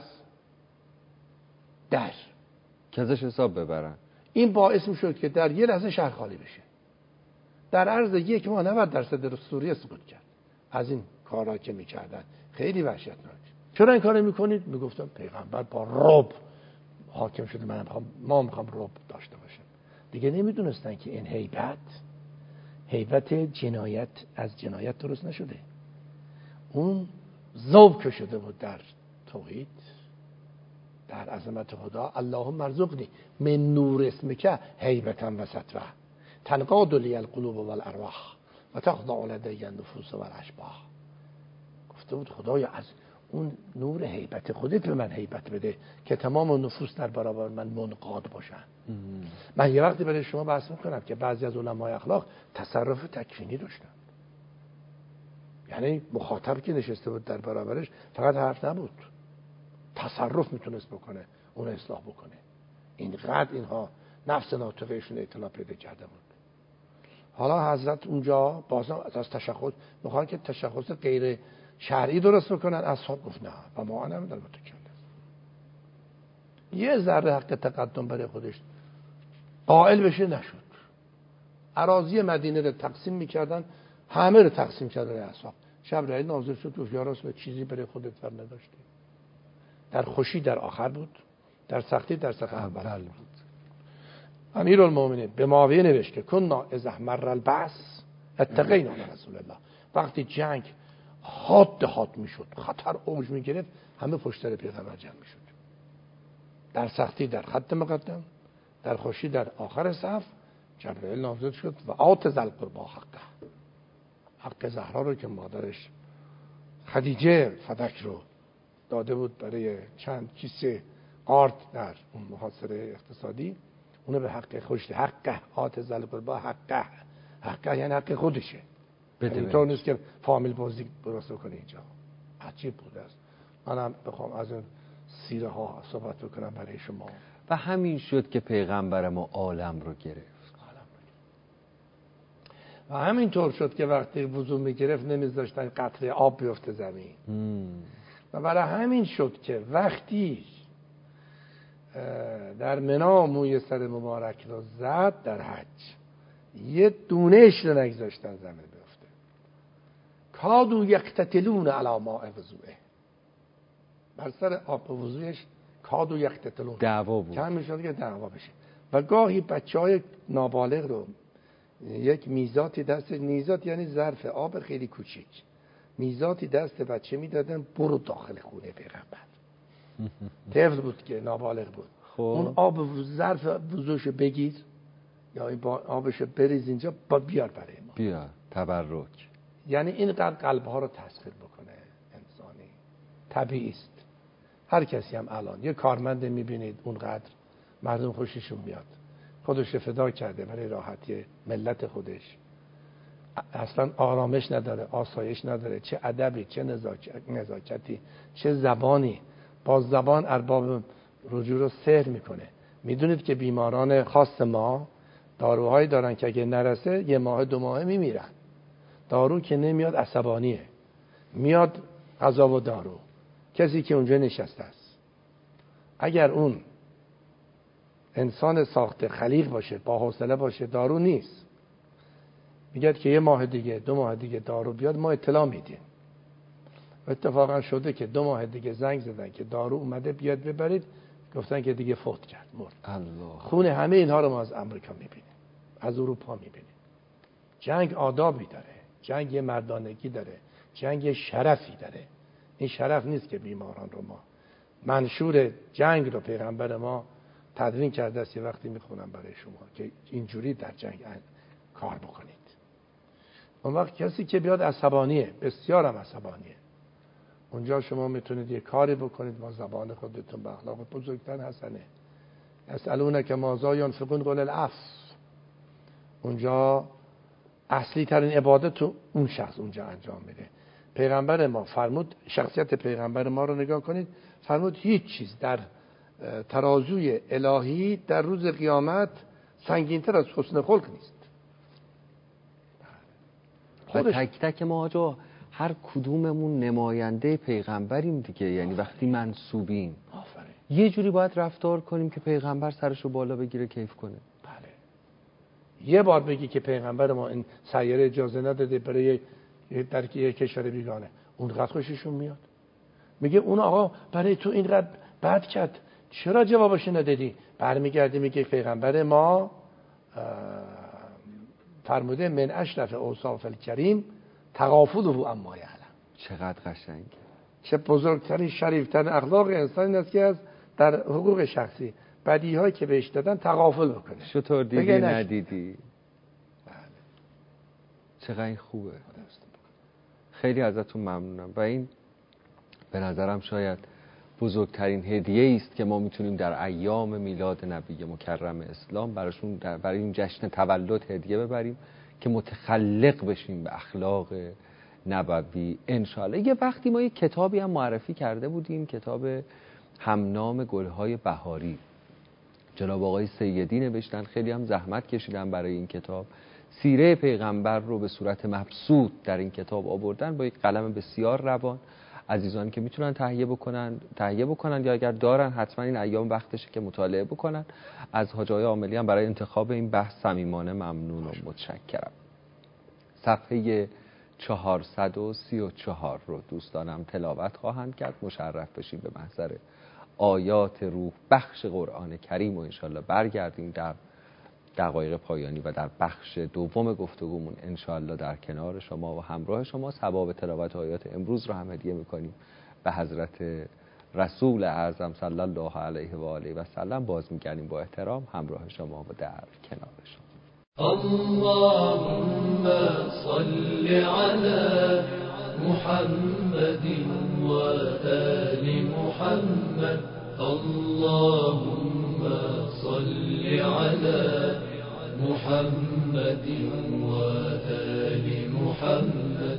در که ازش حساب ببرن. این باعث میشد که در یه لحظه شهر خالی بشه. در عرض 1 ماه 90% سوریه سقوط کرد از این کارا که میکردن. خیلی وحشتناک. چرا این کارو میکنید؟ میگفتم پیغمبر با رعب حاکم شده، ما میخوام رعب داشته باشیم. دیگه نمیدونستن که این هیبت جنایت از جنایت درست نشده. اون ذوب که شده بود در توحید، در عظمت خدا. اللهم ارزقنی من نور اسمک هیبتا و سطوه تنقاد لی القلوب والارواح و تخضع لدی النفوس والاشباح. گفته بود خدایا از اون نور هیبت خودت به من هیبت بده که تمام نفوس در برابر من منقاد باشن. من یه وقتی برای شما بحث میکنم که بعضی از علمای اخلاق تصرف تکوینی داشتن، یعنی مخاطب که نشسته بود در برابرش فقط حرف نبود، تصرف میتونست بکنه، اون اصلاح بکنه. اینقدر اینها نفس ناطقهشون اطلاع پیدا کرده بود. حالا حضرت اونجا بازم از تشخص میخوان که تشخص غیر شرعی درست بکنن. اصحاب گفت نه و ما انا من المتکلم. یه ذره حق تقدم برای خودش قائل بشه نشد. اراضی مدینه رو تقسیم میکردن، همه رو تقسیم کردن اصحاب. جبرئیل نازل شد گفت یا رسول الله چیزی برای خودت ور نداشتی؟ در خوشی در آخر بود، در سختی در صف اول بود. امیرالمومنین به معاویه نوشت که کنا اذا مر البأس اتقینا رسول الله. وقتی جنگ حاد میشد، خطر اوج میگرفت، همه پشت سر پیغمبر جمع میشد. در سختی در خط مقدم، در خوشی در آخر صف. جبرئیل نازل شد و آت ذی القربی حق زهرا رو که مادرش خدیجه فدک رو داده بود برای چند کیسه آرد در اون محاصره اقتصادی، اونو به حق خودش، حقه آت ذی القربی حقه یعنی حق خودشه. اینطور نیست که فامیل بازی درست کنه. اینجا عجیب بوده است. منم بخوام از این سیره ها صحبت بکنم برای شما. و همین شد که پیغمبر ما عالم رو گرفت. و همینطور شد که وقتی وضو میگرفت نمیذاشتن قطره آب بیفته زمین. و برای همین شد که وقتی در منا موی سر مبارک رو زد در حج، یه دونهش رو نگذاشتن زمین بیفته. کادو یقتتلون علی ماء وضوئه، بر سر آب وضویش کادو یقتتلون، دعوا بود، کم میشد که دعوا بشه. و گاهی بچهای نابالغ رو یک میزاتی دست، میزات یعنی ظرف آب خیلی کوچیک، میزاتی دست بچه میدادن برو داخل خونه پیغمبر. طفل بود که نابالغ بود. اون آب ظرف وضوشو بگیر یا این آبشو بریز اینجا بیار برای ما، بیار تبرک. یعنی اینقدر قلبها رو تسخیر بکنه انسانی. طبیعی است. هر کسی هم الان یه کارمند میبینید اونقدر مردم خوششون میاد، خودش فدا کرده برای راحتی ملت خودش، اصلا آرامش نداره، آسایش نداره، چه ادبی، چه نزاکتی، چه زبانی. با زبان ارباب رجوع رو سحر میکنه. میدونید که بیماران خاص ما داروهایی دارن که اگه نرسه 1 ماه 2 ماه میمیرن. دارو که نمیاد عصبانیه، میاد غذا و دارو. کسی که اونجا نشسته است اگر اون انسان ساخته خلیق باشه، با حوصله باشه، دارو نیست. میگه که 1 ماه دیگه 2 ماه دیگه دارو بیاد ما اطلاع میدیم. اتفاقا شده که 2 ماه دیگه زنگ زدن که دارو اومده بیاد ببرید، گفتن که دیگه فوت کرد، مرد. الله. خون همه اینها رو ما از امریکا میبینیم، از اروپا میبینیم. جنگ آدابی داره، جنگ یه مردانگی داره، جنگ یه شرفی داره. این شرف نیست که بیماران رو ما، منشور جنگ رو پیغمبر ما تدوین کرده است. یه وقتی میخونم برای شما که اینجوری در جنگ کار بکنید. اون وقت کسی که بیاد عصبانیه، بسیار هم عصبانیه، اونجا شما میتونید یه کاری بکنید با زبان خودتون، به اخلاق بزرگتر حسنه. یسألونک ماذا ینفقون قل العفو. اونجا اصلی ترین عبادت اون شخص اونجا انجام میده. پیغمبر ما فرمود، شخصیت پیغمبر ما رو نگاه کنید، فرمود هیچ چیز در ترازوی الهی در روز قیامت سنگین‌تر از حسن خلق نیست. و تک تک ما آجا هر کدوممون نماینده پیغمبریم دیگه. یعنی وقتی منسوبیم یه جوری باید رفتار کنیم که پیغمبر سرشو بالا بگیره کیف کنه. بله. یه بار بگی که پیغمبر ما این سیاره اجازه نداده برای در یک کشور بیگانه، اونقدر خوششون میاد. میگه اون آقا برای تو اینقدر بد کرد، چرا جوابش ندادی؟ برمیگردی میگه پیغمبر ما فرموده من اشرف اوصاف الکریم تغافله اما یعلم. چقدر قشنگ. چه بزرگترین شریفترین اخلاق انسان این است که از در حقوق شخصی بدیهایی که بهش دادن تغافل بکنه. چطور دیدی ندیدی؟ بله. چقدر این خوبه. خیلی ازتون ممنونم و این به نظرم شاید بزرگترین هدیه است که ما میتونیم در ایام میلاد نبی مکرم اسلام براشون برای این جشن تولد هدیه ببریم که متخلق بشیم به اخلاق نبوی انشاءالله. یه وقتی ما یک کتابی هم معرفی کرده بودیم، کتاب همنام گلهای بهاری، جناب آقای سیدی نوشتن، خیلی هم زحمت کشیدن برای این کتاب. سیره پیغمبر رو به صورت مبسوط در این کتاب آوردن با یک قلم بسیار روان. عزیزان که میتونن تهیه بکنن یا اگر دارن حتما این ایام وقتشه که مطالعه بکنن. از حاج آقای عاملی هم برای انتخاب این بحث صمیمانه ممنون و متشکرم. صفحه 434 رو دوستانم تلاوت خواهند کرد. مشرف بشیم به محضر آیات روح بخش قرآن کریم و انشالله برگردیم در دقایق پایانی و در بخش دوم گفتگومون انشالله در کنار شما و همراه شما. ثواب تلاوت آیات امروز رو هم هدیه میکنیم به حضرت رسول اعظم صلی الله علیه و آله و سلم. باز میگردیم با احترام همراه شما و در کنار شما. اللهم صل على محمد و آل محمد. اللهم صل على محمد و آل محمد.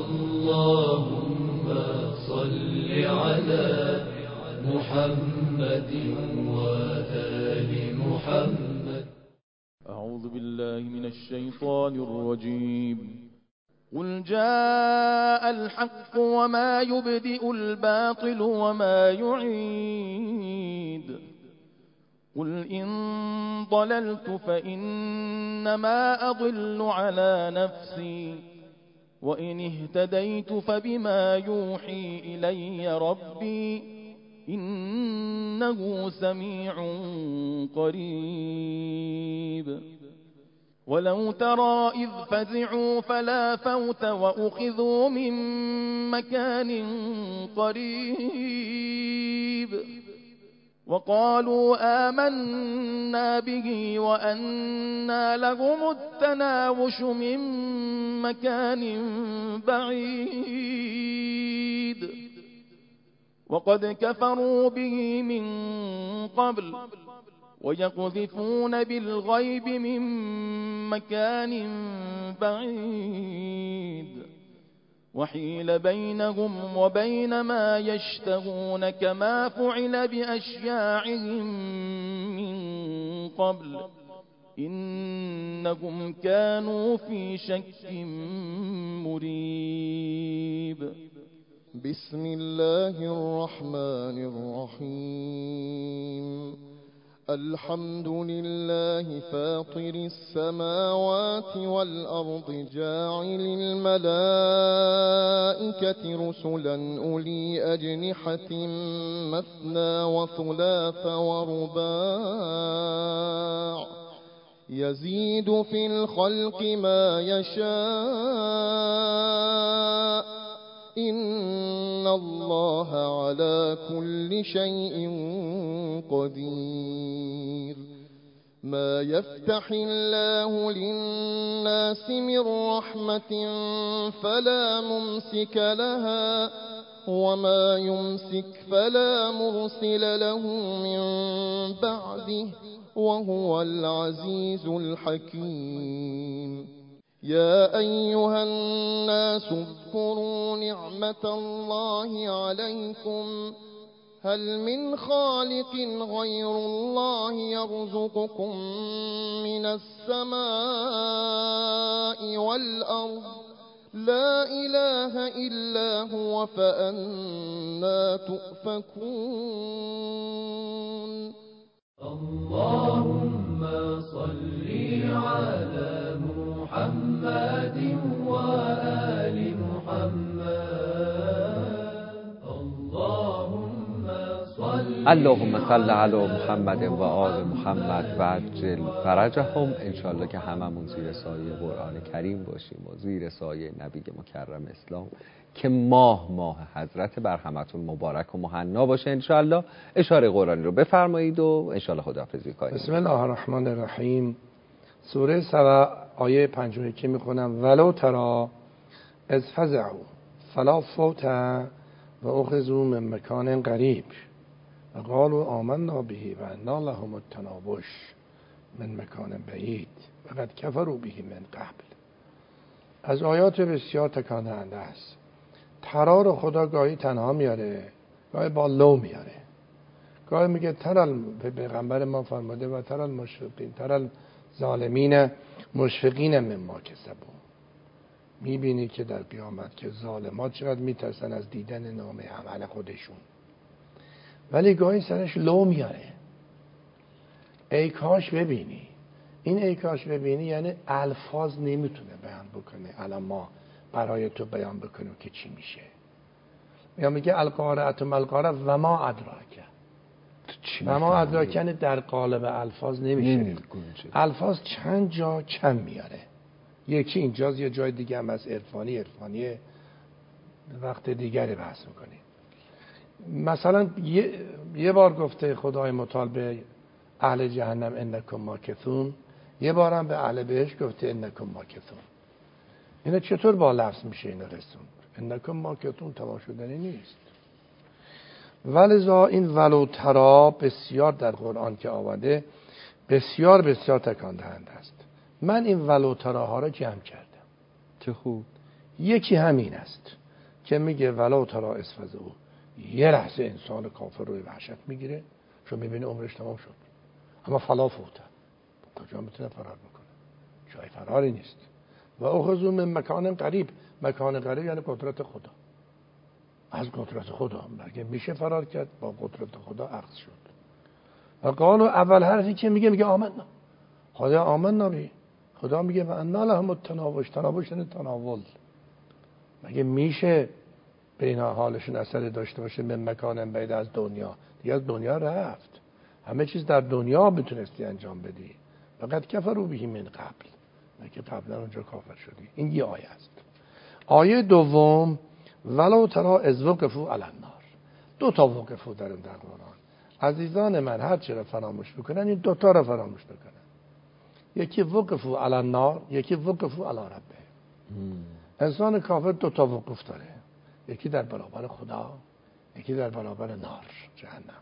اللهم صل على محمد و آل محمد. أعوذ بالله من الشيطان الرجيم. قل جاء الحق وما يبدئ الباطل وما يعيد. قل إن ضللت فإنما أضل على نفسي وإن اهتديت فبما يوحي إلي ربي إنه سميع قريب. ولو ترى إذ فزعوا فلا فوت وأخذوا من مكان قريب وقالوا آمنا به وأنى لهم التناوش من مكان بعيد وقد كفروا به من قبل ويقذفون بالغيب من مكان بعيد وحيل بينهم وبين ما يشتهون كما فعل بأشياعهم من قبل إنهم كانوا في شك مريب. بسم الله الرحمن الرحيم. الحمد لله فاطر السماوات والأرض جاعل الملائكة رسلا أولي أجنحة مثنى وثلاث ورباع يزيد في الخلق ما يشاء إن الله على كل شيء قدير. ما يفتح الله للناس من رحمة فلا ممسك لها وما يمسك فلا مرسل له من بعده وهو العزيز الحكيم. يا أيها الناس اذكروا نعمة الله عليكم هل من خالق غير الله يرزقكم من السماء والأرض لا إله إلا هو فأنى تؤفكون. اللهم صل على محمد وآل محمد. اللهم صل اللهم صل علی محمد و آل محمد و عجل فرجهم. انشالله که هممون زیر سایه قرآن کریم باشیم و زیر سایه نبی مکرم اسلام که ماه حضرت بر همتون مبارک و مهنا باشه انشالله. اشاره قرآنی رو بفرمایید و انشالله خداحافظی کنید. بسم الله الرحمن الرحیم. سوره سبع آیه 51 میخونم. ولو ترا اذ فزعوا فلا فوت و اخذوا من مکان قریب و قالوا آمنا به و انا لهم التناوش من مکان بعید و قد کفروا به من قبل. از آیات بسیار تکان دهنده است. ترا رو خدا گاهی تنها میاره، گاهی با لو میاره. گاهی میگه ترال، پیغمبر ما فرموده و ترال مشفقین، ترال ظالمین مشفقین مما کسبوا. میبینی که در قیامت که ظالمات چقدر میترسن از دیدن نامه عمل خودشون، ولی گاهی سرش لو میاره. ای کاش ببینی. این ای کاش ببینی یعنی الفاظ نمیتونه بیان بکنه. الان ما برای تو بیان بکنیم که چی میشه. یا میگه القارعه ما القارعه و ما ادراک. و ما ادراک یعنی در قالب الفاظ نمیشه. الفاظ چند جا کم میاره. یکی اینجاست، یه جای دیگه هم از عرفانی وقت دیگری بحث میکنیم. مثلا یه بار گفته خدای متعال به اهل جهنم انکم ماکثون، یه بار هم به اهل بهشت گفته انکم ماکثون. اینا چطور با لفظ میشه اینا رسون؟ انکم ماکثون تمام شدنی نیست. ولذا این ولو ترا بسیار در قرآن که آمده بسیار بسیار تکان دهنده است. من این ولو تراها را جمع کردم. چه خوب. یکی همین است که میگه ولو ترا اسفزو، یه لحظه انسان کافر روی وحشت میگیره چون میبینه عمرش تمام شد، اما فلا فوته، کجا میتونه فرار بکنه؟ جای فراری نیست. و اخذوا من مکان قریب. مکان قریب یعنی قدرت خدا. از قدرت خدا مگه میشه فرار کرد؟ با قدرت خدا اخذ شد. و قالوا اول حرفی که میگه آمنا. خدا آمنا بی. خدا میگه و انا لهم التناوش. تناوش یعنی تناول. مگه میشه بین حالشون اثری داشته باشه من مکان بعید از دنیا؟ دیگه از دنیا رفت. همه چیز در دنیا میتونستی انجام بدی. فقط کفروا به من قبل. مگه قبلا اونجا کافر شدی. این یه آیه است. آیه دوم ولو ترا اذ وقفوا علی النار. دو تا وقفوا در قرآن. عزیزان من هر چی را فراموش بکنن این دو تا را فراموش بکنن. یکی وقفوا علی النار، یکی وقفوا علی ربه. انسان کافر دو تا وقوف داره. یکی در برابر خدا، یکی در برابر نار جهنم.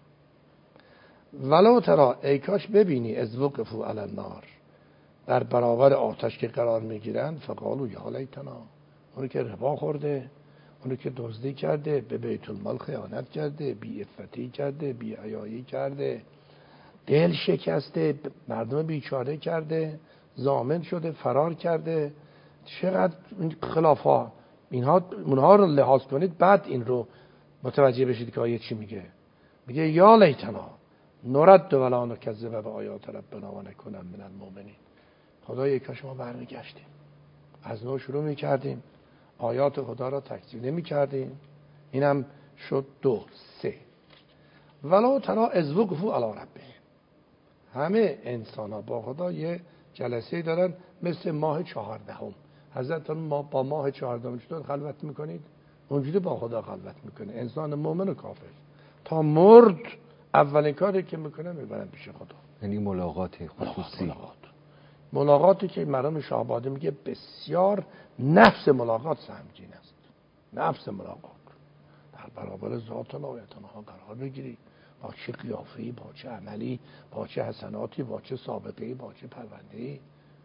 ولو ترا ای کاش ببینی از وقفوا علی النار، در برابر آتش که قرار میگیرن فقالوا یا لیتنا. اونی که ربا خورده، اونی که دزدی کرده، به بیت المال خیانت کرده، بی عفتی کرده، بی حیایی کرده، دل شکسته، مردم بیچاره کرده، ضامن شده، فرار کرده، چقدر خلافا اونها رو لحاظ کنید بعد این رو متوجه بشید که آیه چی میگه. میگه یا لیتنا نرد ولا نکذب بآیات ربنا و نکون من المؤمنین. خدایا کاش ما برمیگشتیم، از نو شروع میکردیم، آیات خدا را تکذیب نمیکردیم. اینم شد 2 3. ولو ترا اذ وقفوا علی ربهم. همه انسان ها با خدا یه جلسه دارن مثل ماه 14. حضرت ما با ماه 14 چطور خلوت میکنید؟ اونجوری با خدا خلوت میکنه انسان مومن و کافر. تا مرد اولین کاری که میکنه میبرن پیش خدا. یعنی ملاقات خصوصی. ملاقاتی که مرحوم شاهبادی میگه بسیار نفس ملاقات سهمگین است. نفس ملاقات در برابر ذات الله تنها قرار بگیری، با چه قیافه‌ای، با چه عملی، با چه حسناتی، با چه سابقه‌ای، با چه پرونده‌ای.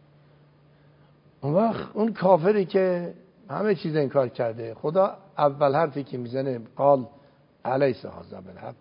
اون وقت اون کافری که همه چیز انکار کرده، خدا اول حرفی که میزنه قال الیس هذا بالحق.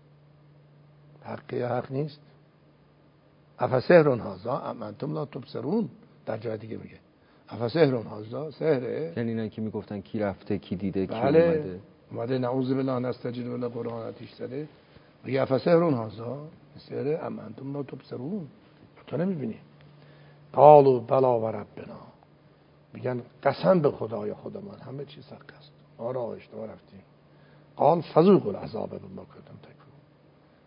حق یا حق نیست؟ افسحر هذا ام انتم لا تبصرون. در جای دیگه میگه افسحر هذا، سحره؟ یعنی اینا که میگفتن کی رفته کی دیده کی بله. اومده نعوذ بالله نستجیر ولا قرآن آتیش زده، میگه افسحر هذا، سحره ام انتم لا تبصرون. تو نمیبینی؟ قالوا بلا و ربنا. میگن قسم به خدای خودمان همه چیز حق است، ما را اشتباه رفتیم. قال فذوقوا العذاب بما کنتم تکفرون.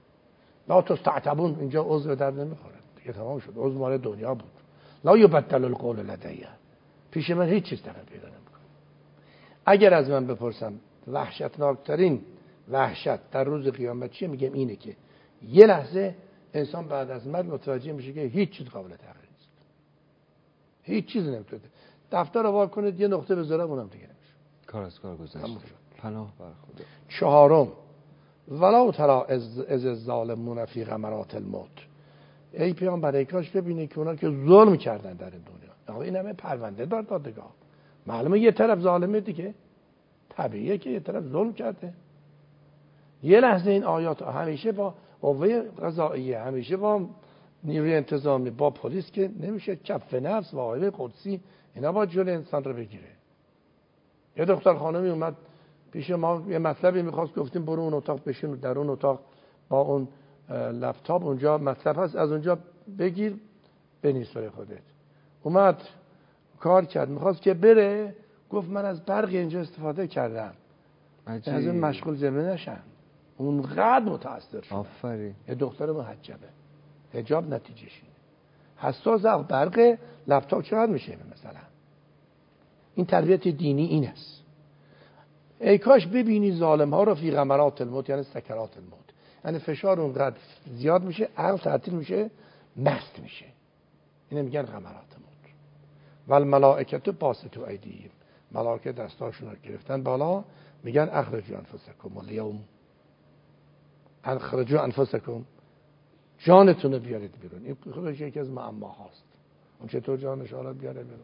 لا تستعتبون اینجا عضو در نمیخوره دیگه، تمام شد، عضو مال دنیا بود. لا یبدل القول لدیه، پیش من هیچ چیز تغییر پیدا نمیکنه. اگر از من بپرسم وحشتناکترین وحشت در روز قیامت چیه، میگم اینه که یه لحظه انسان بعد از مرگ متوجه میشه که هیچ چیز قابل تغییر نیست، هیچ چیز نمیتونه. دفتر رو وا کنید یه نقطه بذارم اونم دیگه نمیشه، کار از کار گذشته. پناه بر خدا. چهارم، ولو ترى از الظالمون فی غمرات الموت، ای پیامبر ای کاش ببینی که اونا که ظلم کردن در این دنیا، این همه پرونده دار دادگاه، معلومه یه طرف ظالمه دیگه، طبیعیه که یه طرف ظلم کرده. یه لحظه این آیات همیشه با قوه قضاییه، همیشه با نیروی انتظامی، با پلیس که نمیشه، کف نفس و آیه قدسی اینا با جلوی انسان رو بگیره. یه دختر خانمی اومد پیش ما یه مطلبی میخواست، گفتیم برو اون اتاق بشین، در اون اتاق با اون لپتاپ اونجا مطلب هست، از اونجا بگیر بنویس برای خودت. اومد کار کرد، میخواست که بره، گفت من از برق اینجا استفاده کردم، از این مشغول جلوه نشن. اونقدر متاثر شد. آفرین. یه دختر محجبه، حجاب نتیجهش اینه. حساس برق لپتاپ چقدر میشه مثلا. این تربیت دینی این است. ای کاش ببینی ظالم ها رو فی غمرات الموت، یعنی سکرات الموت، یعنی فشار اونقدر زیاد میشه، عقل تعطیل میشه، مست میشه. اینه میگن غمرات الموت. والملائکه باسطوا ایدیهم، ملائکه دستاشون رو گرفتن بالا، میگن اخرجوا انفسکم اليوم، اخرجوا انفسکم، جانتون رو بیارید بیرون. این خودش یکی از معماهاست. اون چطور جانش رو بیاره بیرون؟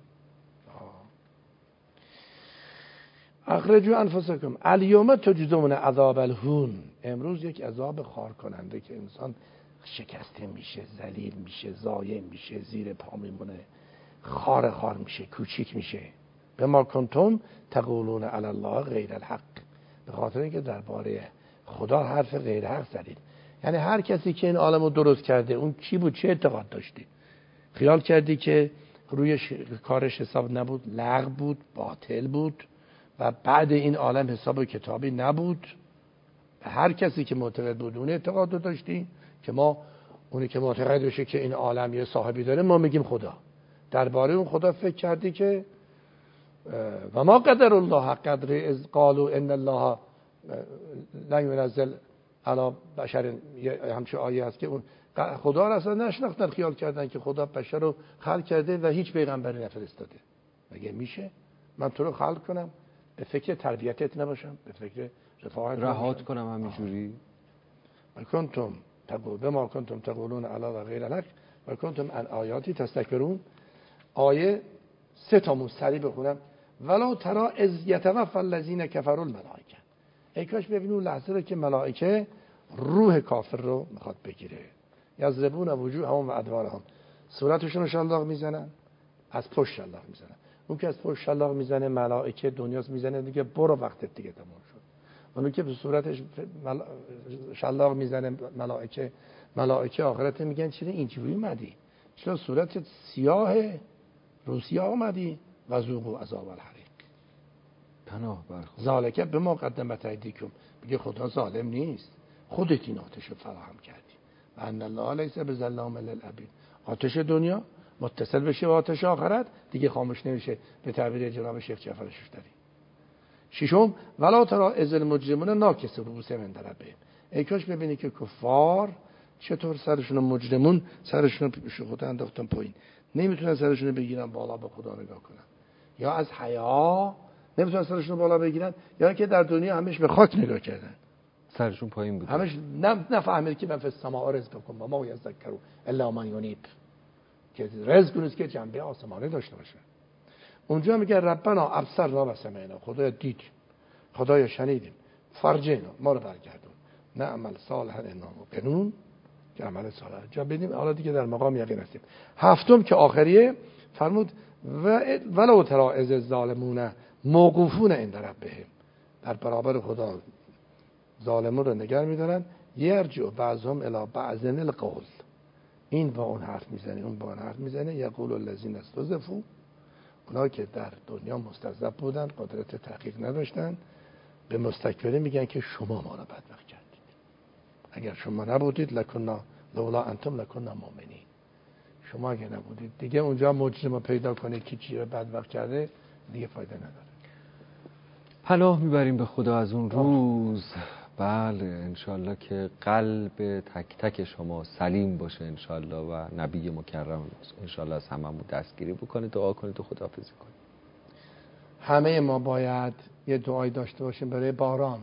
اخرجوا انفسکم الیوم تجزون عذاب الهون، امروز یک عذاب خار کننده که انسان شکسته میشه، ذلیل میشه، ضایع میشه، زیر پا میمونه، خار میشه، کوچیک میشه. به ما کنتم تقولون علی الله غیر الحق، به خاطر اینکه درباره خدا حرف غیر حق زدید. یعنی هر کسی که این عالمو درست کرده، اون چی بود، چه اعتقاد داشتی؟ خیال کردی که روی کارش حساب نبود، لغو بود، باطل بود و بعد این عالم حساب کتابی نبود. هر کسی که معتقد بود اون اعتقاد رو داشتی که ما، اونی که معتقد بشه که این عالم یه صاحبی داره، ما میگیم خدا. درباره اون خدا فکر کردی که و ما قدر الله حق قدره از قالوا ان الله لا ينزل علی بشر، همچه آیه هست که اون خدا را اصلا نشناختن، خیال کردن که خدا بشر رو خلق کرده و هیچ پیغمبری نفرستاده. مگه میشه من تو رو خلق کنم به فکر تربیتت نباشم، به فکر رفاهت رهات کنم همینجوری؟ و کنتم تقول بما کنتم تقولون علی و غیر الحق و کنتم عن آیاتی تستکبرون. آیه 3 تامون سریع بخونم. ولو ترى اذ يتوفى الذين كفروا الملائکه، ای کاش ببینید اون لحظه رو که ملائکه روح کافر رو میخواد بگیره. یضربون وجوههم و ادبارهم، صورتشون رو شلاق میزنن، از پشت شلاق میزنن. اون که از پشت شلاق میزنه ملائکه دنیاست میزنه دیگه، برو وقتت دیگه تمام شد. اون که به صورتش شلاق میزنه ملائکه آخرت میگن چرا اینجوری اومدی، چرا صورتت سیاهه، رو سیاه اومدی، و ذوقوا عذاب الحریق. پناه بر خدا. ذالک بما قدمت ایدیکم، میگه خدا ظالم نیست، خودت این آتش رو فراهم کردی. و ان الله لیس بظلام للعبید، آتش دنیا متصل بشه با آتش آخرت دیگه خاموش نمیشه، به تعبیر جناب شیخ جعفر شفتری. ششم، ولا ترى اذ المجرمون ناکسوا رؤوسهم عند ربهم، ای کاش ببینی که کفار چطور سرشون مجرمون سرشون پیش خدا انداختن پایین، نمیتونن سرشون بگیرن بالا به خدا نگاه کنن، یا از حیا نمیتونن سرشون بالا بگیرن، یا که در دنیا همش به خاک نگاه کردن، سرشون پایین بود، همش نفهمید که من فی السماء رزقکم و ما یذکروا الا من ینیب، که رزق نیست که جنبه آسمانی داشته باشه. اونجا میگه ربنا ابصرنا و سمعنا، خدایا دیدیم، خدایا شنیدیم، فرجینا ما رو برگردون، نعمل صالحا انا موقنون، که عمل صالح انجام بدیم. حالا دیگه در مقام یقین هستیم. هفتم که آخریه فرمود ولو ترى اذ الظالمون موقوفون عند ربهم، در برابر خدا ظالمون رو نگه می‌دارن، یرجع بعضهم الی بعض القول، این با اون حرف میزنه اون با اون حرف میزنه، یقول الذین استضعفوا، اونا که در دنیا مستضعف بودن، قدرت تحقیق نداشتن، به مستکبرین میگن که شما ما رو بدبخت کردید. اگر شما نبودید لکنا لولا انتم لکنا مؤمنین. شما اگر نبودید دیگه اونجا مجرم پیدا کنید که چی رو بدبخت کرده دیگه فایده نداره. پناه میبریم به خدا از اون روز. بله انشالله که قلب تک تک شما سلیم باشه انشالله و نبی مکرم انشالله از هممون دستگیری بکنه. دعا کنید و خداحافظی کنید. همه ما باید یه دعایی داشته باشیم برای باران.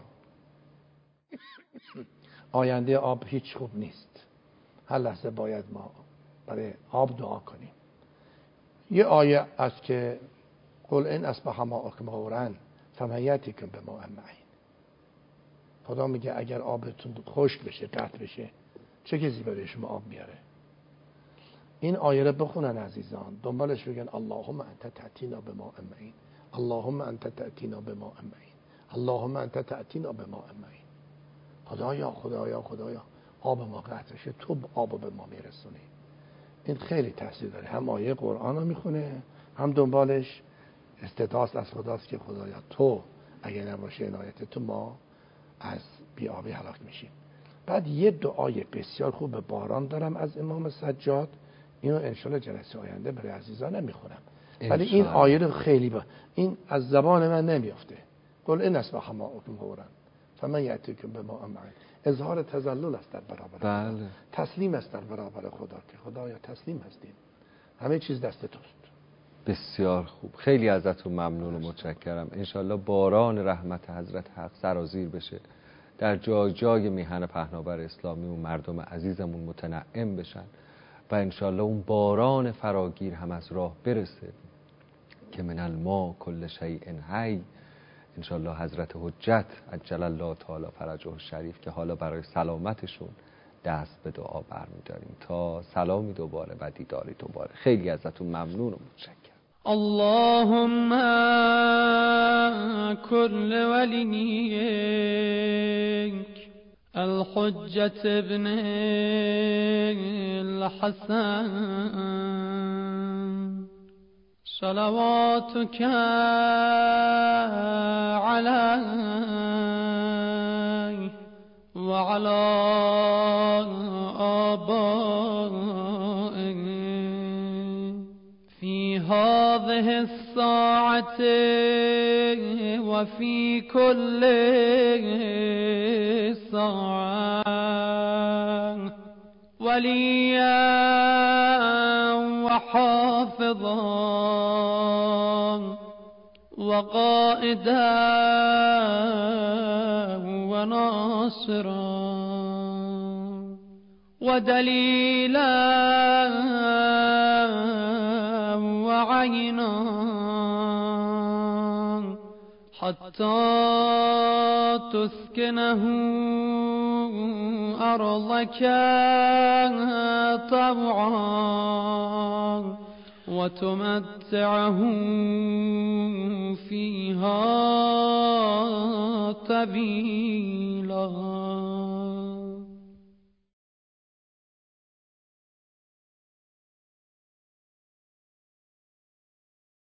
آینده آب هیچ خوب نیست. هر لحظه باید ما برای آب دعا کنیم. یه آیه است که قل ان اصبح ماؤکم غورا فمن یأتیکم بماء معین. خدا میگه اگر آبتون خشک بشه، قطع بشه، چه کسی برای شما آب میاره؟ این آیه رو بخونن عزیزان، دنبالش بگن اللهم انت تأتینا بماء معین، اللهم انت تأتینا بماء معین، اللهم انت تأتینا بماء معین. خدایا خدایا خدایا آب ما قطع بشه، تو آب به ما میرسونی. این خیلی تاثیر داره. هم آیه قرآن رو میخونه، هم دنبالش استدعاست از خداست که خدایا تو اگه نباشه عنایت تو ما از بی‌آبی هلاک میشیم. بعد یه دعای بسیار خوب به باران دارم از امام سجاد، اینو انشالله جلسه آینده برای عزیزان نمیخونم، ولی این آیه رو خیلی این از زبان من نمیافته. قل ان اصبح ماؤکم غورا فمن یأتیکم بماء معین. اظهار تذلل است در برابر خدا. تسلیم است در برابر خدا که خدایا تسلیم هستیم، همه چیز دست توست. بسیار خوب، خیلی ازتون ممنون و متشکرم. انشالله باران رحمت حضرت حق سرازیر بشه، در جای جای میهن پهناور اسلامی و مردم عزیزمون متنعم بشن و انشالله اون باران فراگیر هم از راه برسه که من الماء کل شیء حی. انشالله حضرت حجت عجل الله تعالی فرجه الشریف که حالا برای سلامتشون دست به دعا برمی‌داریم تا سلامی دوباره و دیداری دوباره. خیلی ازتون ممنون و متشکرم. اللهم كل وليك الحجة ابن الحسن صلواتك عليه وعلى آبائه في هذه الساعة وفي كل ساعة وليا وحافظا وقائدا وناصرا ودليلا وعينا حتى تسكنه أرضك طوعا وتمتعه فيها طويلا.